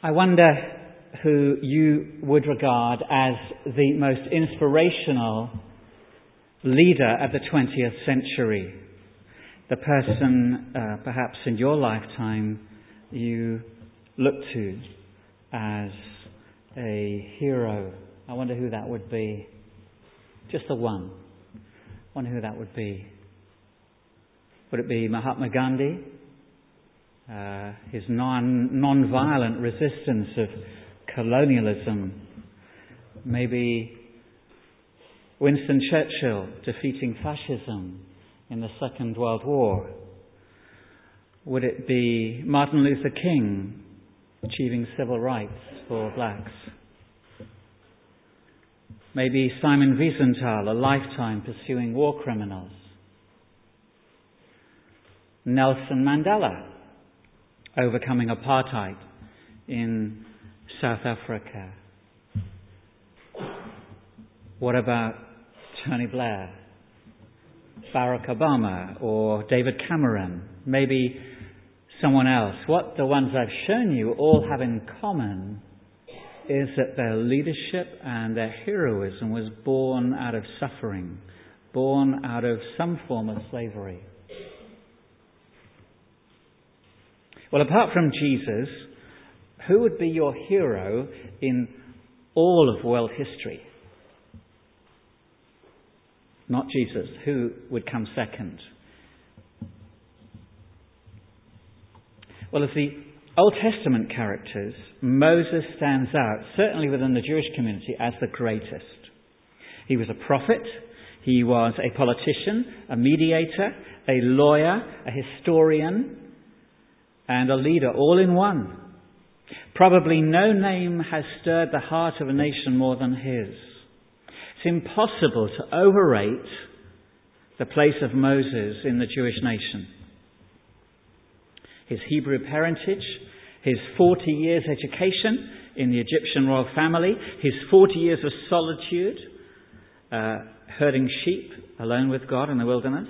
I wonder who you would regard as the most inspirational leader of the 20th century. The person, perhaps in your lifetime, you look to as a hero. I wonder who that would be. Just the one. I wonder who that would be. Would it be Mahatma Gandhi? His non-violent resistance of colonialism. Maybe Winston Churchill defeating fascism in the Second World War. Would it be Martin Luther King achieving civil rights for blacks? Maybe Simon Wiesenthal, a lifetime pursuing war criminals. Nelson Mandela, overcoming apartheid in South Africa. What about Tony Blair, Barack Obama, or David Cameron? Maybe someone else. What the ones I've shown you all have in common is that their leadership and their heroism was born out of suffering, born out of some form of slavery. Well, apart from Jesus, who would be your hero in all of world history? Not Jesus. Who would come second? Well, of the Old Testament characters, Moses stands out, certainly within the Jewish community, as the greatest. He was a prophet, he was a politician, a mediator, a lawyer, a historian, and a leader, all in one. Probably no name has stirred the heart of a nation more than his. It's impossible to overrate the place of Moses in the Jewish nation. His Hebrew parentage, his 40 years education in the Egyptian royal family, his 40 years of solitude, herding sheep alone with God in the wilderness.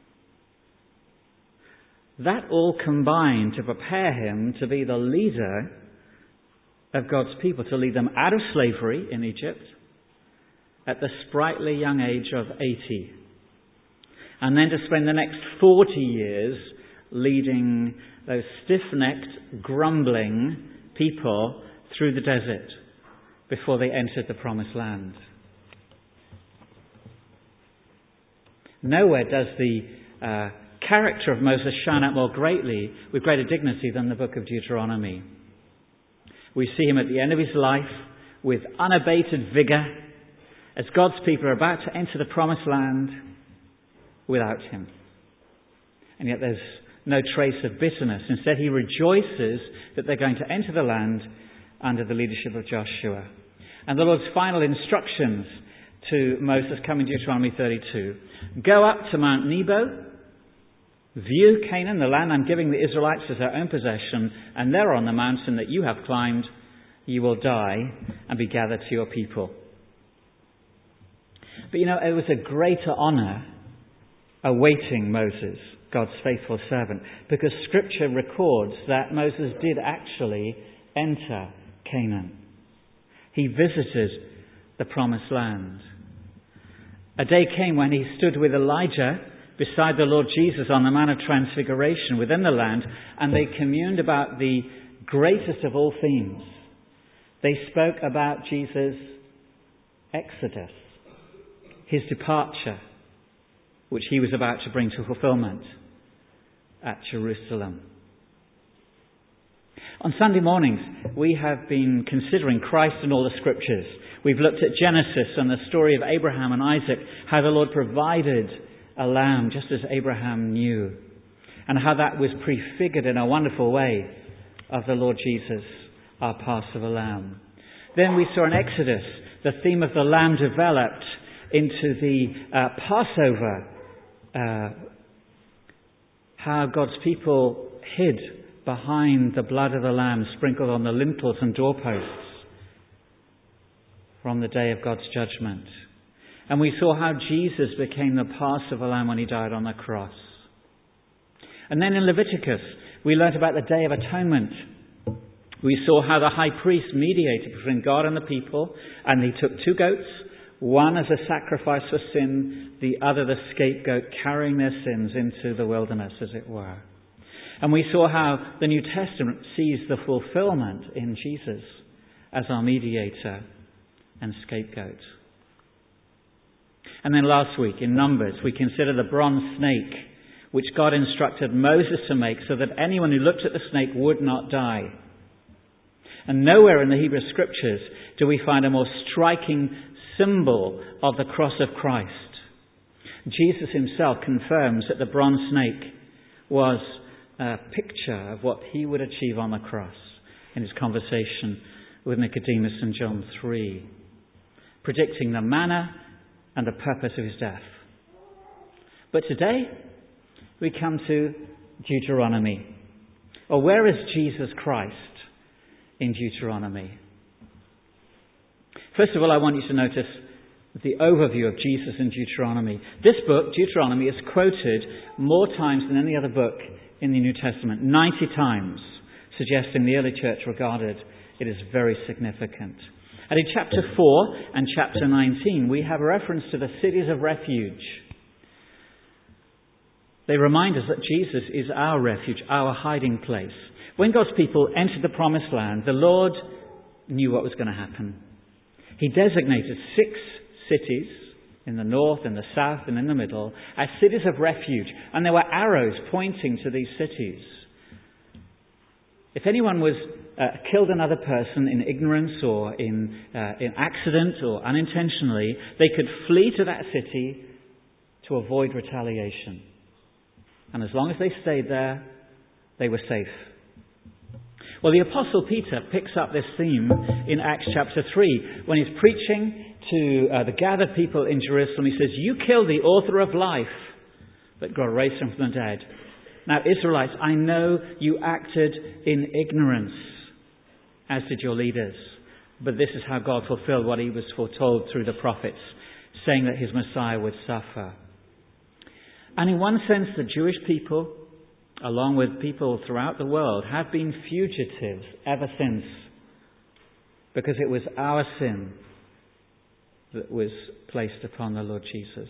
That all combined to prepare him to be the leader of God's people, to lead them out of slavery in Egypt at the sprightly young age of 80. And then to spend the next 40 years leading those stiff-necked, grumbling people through the desert before they entered the promised land. Nowhere does the character of Moses shine out more greatly, with greater dignity, than the book of Deuteronomy. We see him at the end of his life with unabated vigour as God's people are about to enter the promised land without him. And yet there's no trace of bitterness. Instead, he rejoices that they're going to enter the land under the leadership of Joshua. And the Lord's final instructions to Moses come in Deuteronomy 32. Go up to Mount Nebo, view Canaan, the land I'm giving the Israelites as their own possession, and there on the mountain that you have climbed, you will die and be gathered to your people. But it was a greater honour awaiting Moses, God's faithful servant, because Scripture records that Moses did actually enter Canaan. He visited the promised land. A day came when he stood with Elijah beside the Lord Jesus on the Mount of Transfiguration within the land, and they communed about the greatest of all themes. They spoke about Jesus' exodus, his departure, which he was about to bring to fulfillment at Jerusalem. On Sunday mornings, we have been considering Christ in all the Scriptures. We've looked at Genesis and the story of Abraham and Isaac, how the Lord provided a lamb just as Abraham knew, and how that was prefigured in a wonderful way of the Lord Jesus, our Passover lamb. Then we saw in Exodus the theme of the lamb developed into the Passover, how God's people hid behind the blood of the lamb sprinkled on the lintels and doorposts from the day of God's judgment. And we saw how Jesus became the Passover lamb when he died on the cross. And then in Leviticus, we learnt about the Day of Atonement, We saw how the high priest mediated between God and the people, and he took 2 goats, one as a sacrifice for sin, the other the scapegoat, carrying their sins into the wilderness, as it were. And we saw how the New Testament sees the fulfillment in Jesus as our mediator and scapegoat. And then last week, in Numbers, we considered the bronze snake, which God instructed Moses to make so that anyone who looked at the snake would not die. And nowhere in the Hebrew Scriptures do we find a more striking symbol of the cross of Christ. Jesus himself confirms that the bronze snake was a picture of what he would achieve on the cross in his conversation with Nicodemus in John 3, predicting the manner and the purpose of his death. But today we come to Deuteronomy. Or where is Jesus Christ in Deuteronomy? First of all, I want you to notice the overview of Jesus in Deuteronomy. This book, Deuteronomy, is quoted more times than any other book in the New Testament, 90 times, suggesting the early church regarded it as very significant. And in chapter 4 and chapter 19, we have a reference to the cities of refuge. They remind us that Jesus is our refuge, our hiding place. When God's people entered the promised land, the Lord knew what was going to happen. He designated 6 cities in the north, in the south, and in the middle as cities of refuge. And there were arrows pointing to these cities. If anyone was killed another person in ignorance or in accident or unintentionally, they could flee to that city to avoid retaliation. And as long as they stayed there, they were safe. Well, the Apostle Peter picks up this theme in Acts chapter 3 when he's preaching to the gathered people in Jerusalem. He says, "You killed the author of life, but God raised him from the dead." Now, Israelites, I know you acted in ignorance, as did your leaders. But this is how God fulfilled what he was foretold through the prophets, saying that his Messiah would suffer. And in one sense, the Jewish people, along with people throughout the world, have been fugitives ever since. Because it was our sin that was placed upon the Lord Jesus.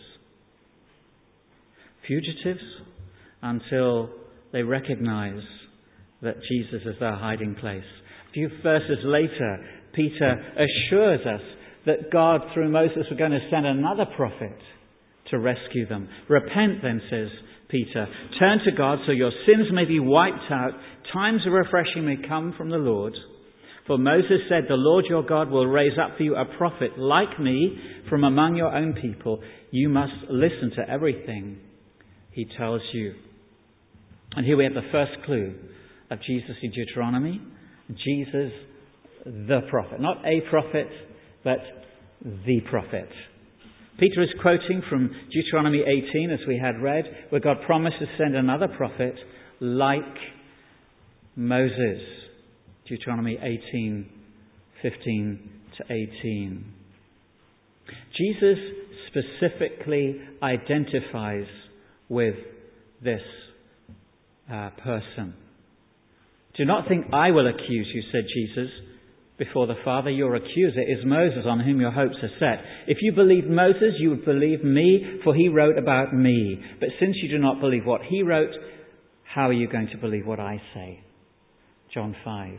Fugitives until they recognize that Jesus is their hiding place. A few verses later, Peter assures us that God, through Moses, was going to send another prophet to rescue them. "Repent then," says Peter. "Turn to God so your sins may be wiped out. Times of refreshing may come from the Lord. For Moses said, 'The Lord your God will raise up for you a prophet like me from among your own people. You must listen to everything he tells you.'" And here we have the first clue of Jesus in Deuteronomy. Jesus, the prophet. Not a prophet, but the prophet. Peter is quoting from Deuteronomy 18, as we had read, where God promised to send another prophet like Moses. Deuteronomy 18, 15 to 18. Jesus specifically identifies with this person. "Do not think I will accuse you," said Jesus, "before the Father. Your accuser is Moses, on whom your hopes are set. If you believed Moses, you would believe me, for he wrote about me. But since you do not believe what he wrote, how are you going to believe what I say?" John 5.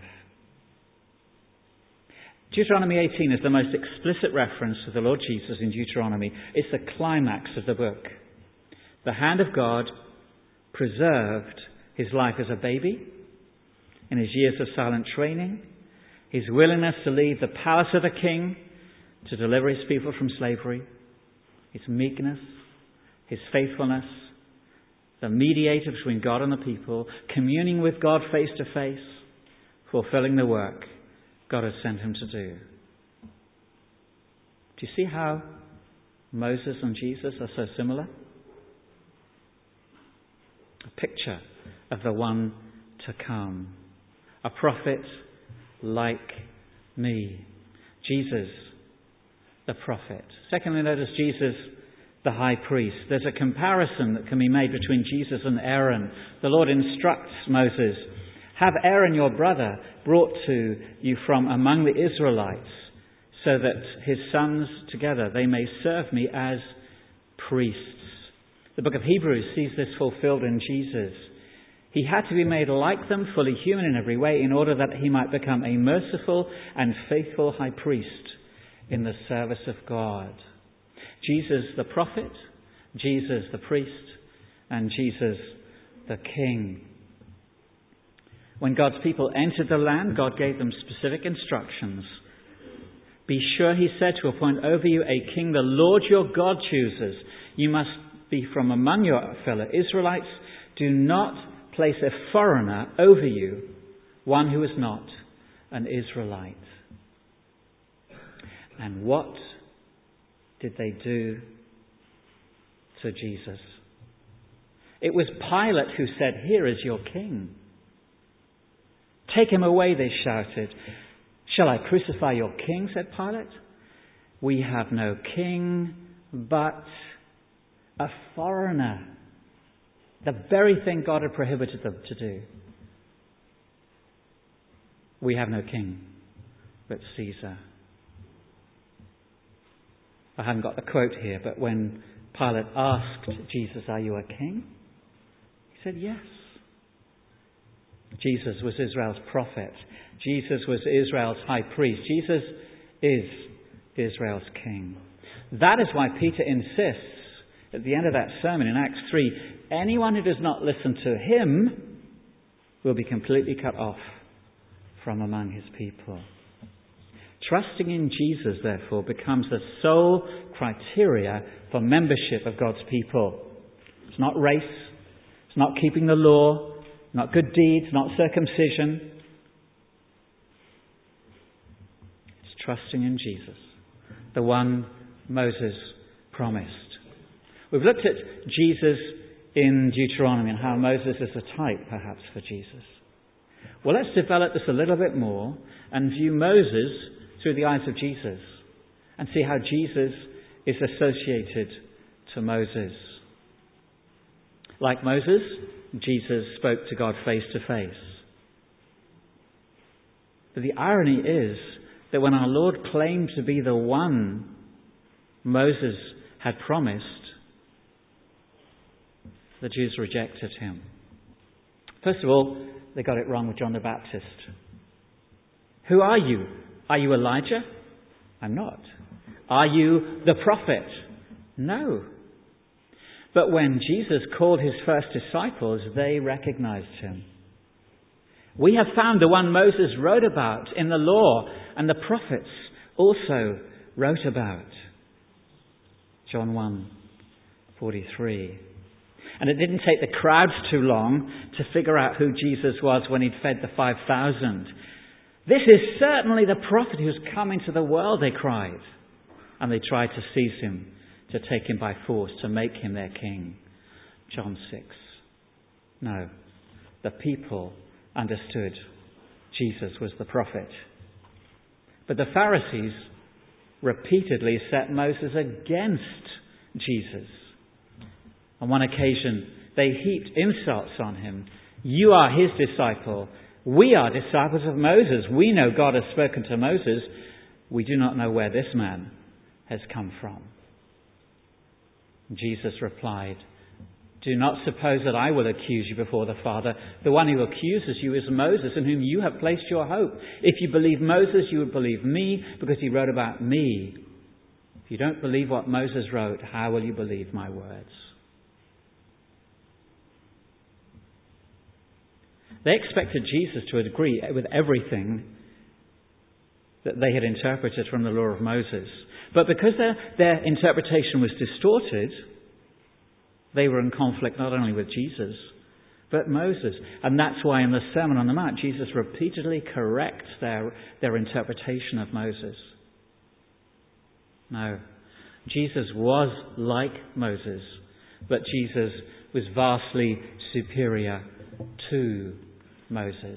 Deuteronomy 18 is the most explicit reference to the Lord Jesus in Deuteronomy. It's the climax of the book. The hand of God preserved his life as a baby, in his years of silent training, his willingness to leave the palace of the king to deliver his people from slavery, his meekness, his faithfulness, the mediator between God and the people, communing with God face to face, fulfilling the work God had sent him to do. Do you see how Moses and Jesus are so similar? A picture of the one to come. A prophet like me. Jesus, the prophet. Secondly, notice Jesus, the high priest. There's a comparison that can be made between Jesus and Aaron. The Lord instructs Moses Have Aaron your brother brought to you from among the Israelites, so that his sons together they may serve me as priests. The book of Hebrews sees this fulfilled in Jesus. He had to be made like them, fully human in every way, in order that he might become a merciful and faithful high priest in the service of God. Jesus the prophet, Jesus the priest, and Jesus the king. When God's people entered the land, God gave them specific instructions. Be sure, he said, to appoint over you a king the Lord your God chooses. You must be from among your fellow Israelites. Do not place a foreigner over you, one who is not an Israelite. And what did they do to Jesus? It was Pilate who said, "Here is your king." "Take him away," they shouted. "Shall I crucify your king?" said Pilate. "We have no king but a foreigner." The very thing God had prohibited them to do. "We have no king but Caesar." I haven't got the quote here, but when Pilate asked Jesus, "Are you a king?" he said, "Yes." Jesus was Israel's prophet. Jesus was Israel's high priest. Jesus is Israel's king. That is why Peter insists at the end of that sermon in Acts 3, anyone who does not listen to him will be completely cut off from among his people. Trusting in Jesus, therefore, becomes the sole criteria for membership of God's people. It's not race, it's not keeping the law, not good deeds, not circumcision. It's trusting in Jesus, the one Moses promised. We've looked at Jesus in Deuteronomy and how Moses is a type, perhaps, for Jesus. Well, let's develop this a little bit more and view Moses through the eyes of Jesus and see how Jesus is associated to Moses. Like Moses, Jesus spoke to God face to face. But the irony is that when our Lord claimed to be the one Moses had promised, the Jews rejected him. First of all, they got it wrong with John the Baptist. "Who are you? Are you Elijah?" "I'm not." "Are you the prophet?" "No." But when Jesus called his first disciples, they recognized him. "We have found the one Moses wrote about in the law and the prophets also wrote about." John 1:43. And it didn't take the crowds too long to figure out who Jesus was when he'd fed the 5,000. "This is certainly the prophet who's come into the world," they cried. And they tried to seize him, to take him by force, to make him their king. John 6. No, the people understood Jesus was the prophet. But the Pharisees repeatedly set Moses against Jesus. On one occasion, they heaped insults on him. "You are his disciple. We are disciples of Moses. We know God has spoken to Moses. We do not know where this man has come from." Jesus replied, "Do not suppose that I will accuse you before the Father. The one who accuses you is Moses, in whom you have placed your hope. If you believe Moses, you would believe me, because he wrote about me. If you don't believe what Moses wrote, how will you believe my words?" They expected Jesus to agree with everything that they had interpreted from the law of Moses. But because their interpretation was distorted, they were in conflict not only with Jesus, but Moses. And that's why in the Sermon on the Mount, Jesus repeatedly corrects their interpretation of Moses. No, Jesus was like Moses, but Jesus was vastly superior to Moses.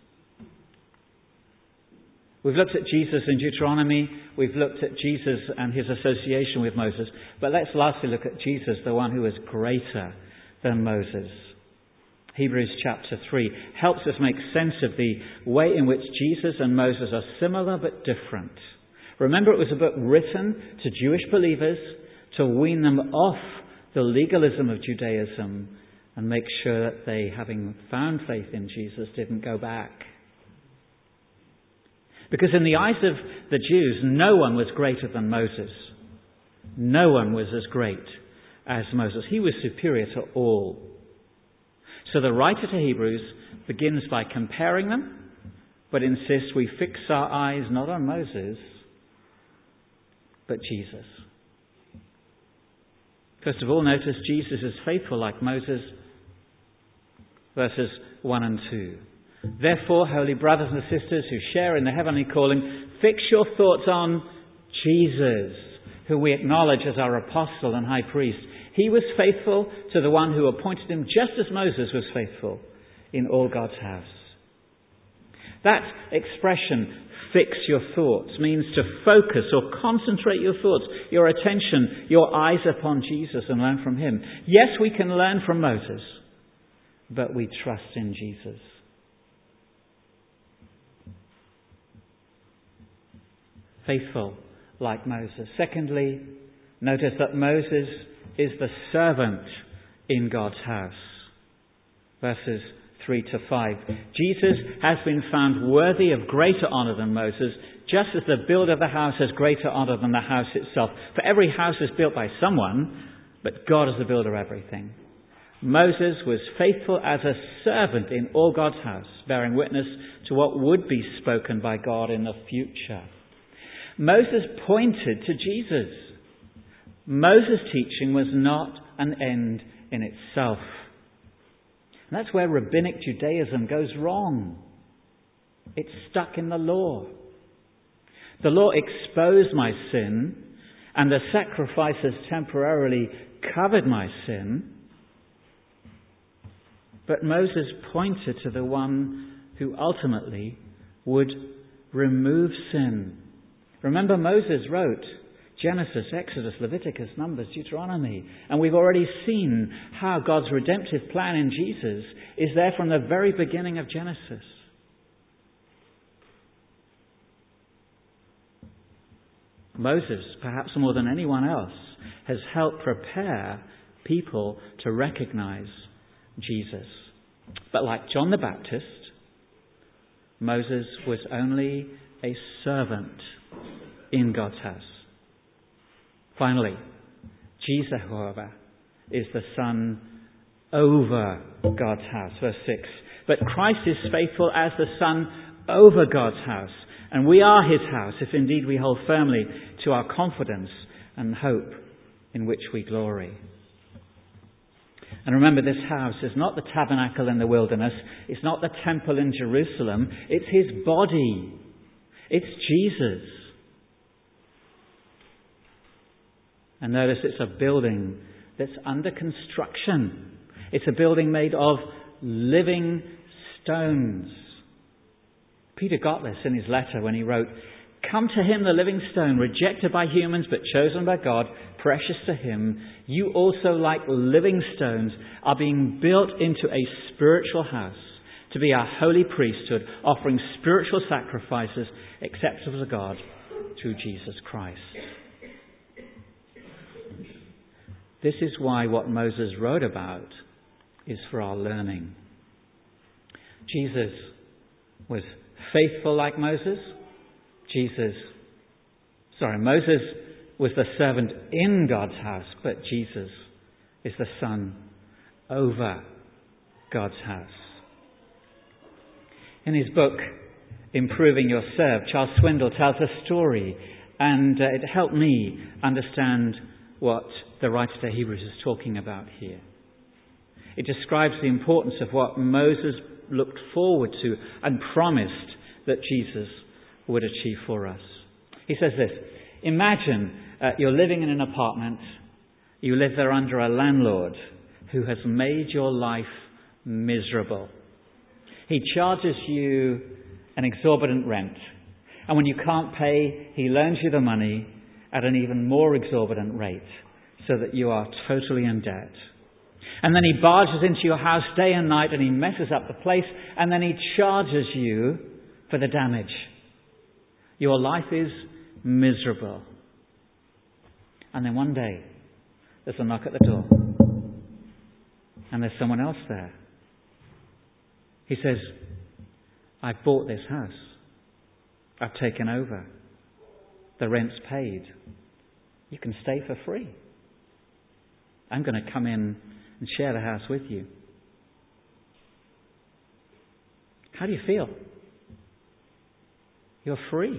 We've looked at Jesus in Deuteronomy. We've looked at Jesus and his association with Moses. But let's lastly look at Jesus, the one who is greater than Moses. Hebrews chapter 3 helps us make sense of the way in which Jesus and Moses are similar but different. Remember, it was a book written to Jewish believers to wean them off the legalism of Judaism and make sure that they, having found faith in Jesus, didn't go back. Because in the eyes of the Jews, no one was greater than Moses. No one was as great as Moses. He was superior to all. So the writer to Hebrews begins by comparing them, but insists we fix our eyes not on Moses, but Jesus. First of all, notice Jesus is faithful like Moses. Verses 1 and 2. Therefore, holy brothers and sisters who share in the heavenly calling, fix your thoughts on Jesus, who we acknowledge as our apostle and high priest. He was faithful to the one who appointed him, just as Moses was faithful in all God's house. That expression, fix your thoughts, means to focus or concentrate your thoughts, your attention, your eyes upon Jesus and learn from him. Yes, we can learn from Moses, but we trust in Jesus. Faithful like Moses. Secondly, notice that Moses is the servant in God's house. Verses 3 to 5. Jesus has been found worthy of greater honour than Moses, just as the builder of the house has greater honour than the house itself. For every house is built by someone, but God is the builder of everything. Moses was faithful as a servant in all God's house, bearing witness to what would be spoken by God in the future. Moses pointed to Jesus. Moses' teaching was not an end in itself. And that's where rabbinic Judaism goes wrong. It's stuck in the law. The law exposed my sin, and the sacrifices temporarily covered my sin. But Moses pointed to the one who ultimately would remove sin. Remember, Moses wrote Genesis, Exodus, Leviticus, Numbers, Deuteronomy. And we've already seen how God's redemptive plan in Jesus is there from the very beginning of Genesis. Moses, perhaps more than anyone else, has helped prepare people to recognize Jesus. But like John the Baptist, Moses was only a servant in God's house. Finally, Jesus, however, is the Son over God's house. Verse 6. But Christ is faithful as the Son over God's house. And we are his house, if indeed we hold firmly to our confidence and hope in which we glory. And remember, this house is not the tabernacle in the wilderness. It's not the temple in Jerusalem. It's his body. It's Jesus. And notice it's a building that's under construction. It's a building made of living stones. Peter got this in his letter when he wrote, "Come to him, the living stone, rejected by humans but chosen by God, precious to him. You also, like living stones, are being built into a spiritual house to be a holy priesthood, offering spiritual sacrifices acceptable to God through Jesus Christ." This is why what Moses wrote about is for our learning. Jesus was faithful like Moses. Moses was the servant in God's house, but Jesus is the Son over God's house. In his book, Improving Your Serve, Charles Swindoll tells a story, and it helped me understand what the writer to Hebrews is talking about here. It describes the importance of what Moses looked forward to and promised that Jesus would achieve for us. He says this: imagine you're living in an apartment. You live there under a landlord who has made your life miserable. He charges you an exorbitant rent. And when you can't pay, he loans you the money at an even more exorbitant rate so that you are totally in debt. And then he barges into your house day and night and he messes up the place and then he charges you for the damage. Your life is miserable. And then one day, there's a knock at the door. And there's someone else there. He says, I've bought this house. I've taken over. The rent's paid. You can stay for free. I'm going to come in and share the house with you. How do you feel? You're free.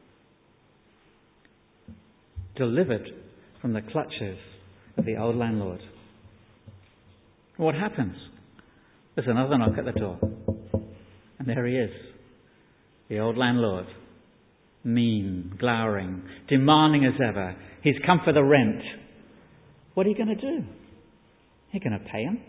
Delivered from the clutches of the old landlord. What happens? There's another knock at the door. And there he is. The old landlord. Mean, glowering, demanding as ever. He's come for the rent. What are you going to do? You're going to pay him?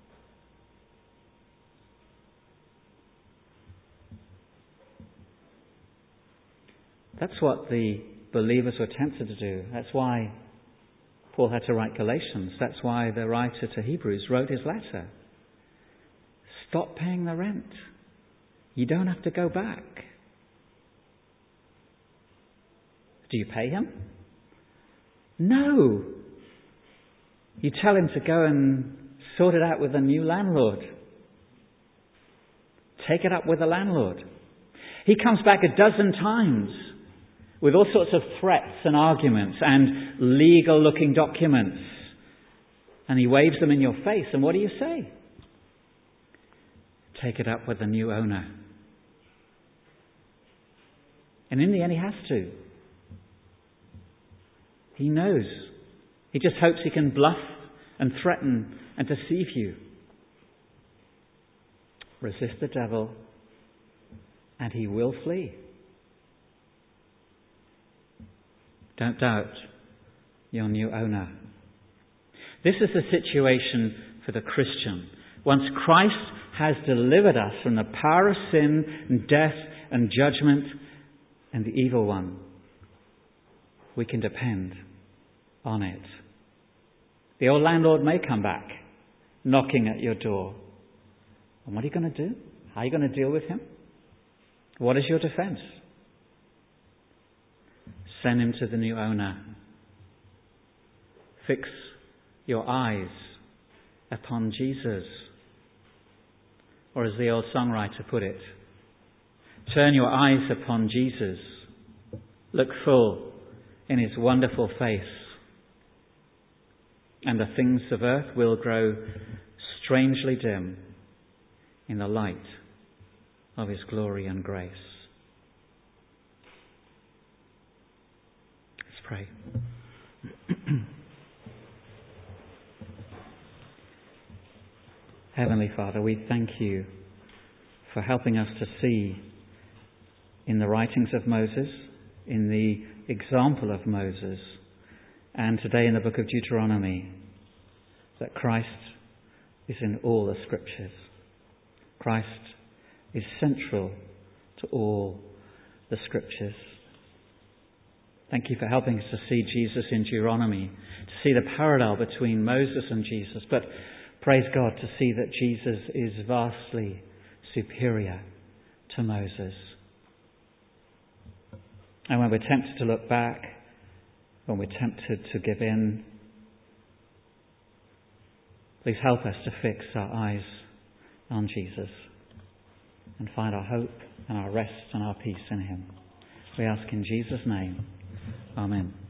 That's what the believers were tempted to do. That's why Paul had to write Galatians. That's why the writer to Hebrews wrote his letter. Stop paying the rent. You don't have to go back. Do you pay him? No. You tell him to go and sort it out with a new landlord. Take it up with the landlord. He comes back a dozen times with all sorts of threats and arguments and legal-looking documents. And he waves them in your face. And what do you say? Take it up with the new owner. And in the end, he has to. He knows. He just hopes he can bluff and threaten and deceive you. Resist the devil and he will flee. Don't doubt your new owner. This is the situation for the Christian. Once Christ has delivered us from the power of sin and death and judgment and the evil one, we can depend on it. The old landlord may come back, knocking at your door. And what are you going to do? How are you going to deal with him? What is your defense? Send him to the new owner. Fix your eyes upon Jesus. Or as the old songwriter put it, turn your eyes upon Jesus. Look full in his wonderful face. And the things of earth will grow strangely dim in the light of his glory and grace. Let's pray. Heavenly Father, we thank you for helping us to see in the writings of Moses, in the example of Moses, and today in the book of Deuteronomy, that Christ is in all the Scriptures. Christ is central to all the Scriptures. Thank you for helping us to see Jesus in Deuteronomy, to see the parallel between Moses and Jesus, but praise God to see that Jesus is vastly superior to Moses. And when we're tempted to look back, when we're tempted to give in, please help us to fix our eyes on Jesus and find our hope and our rest and our peace in him. We ask in Jesus' name. Amen.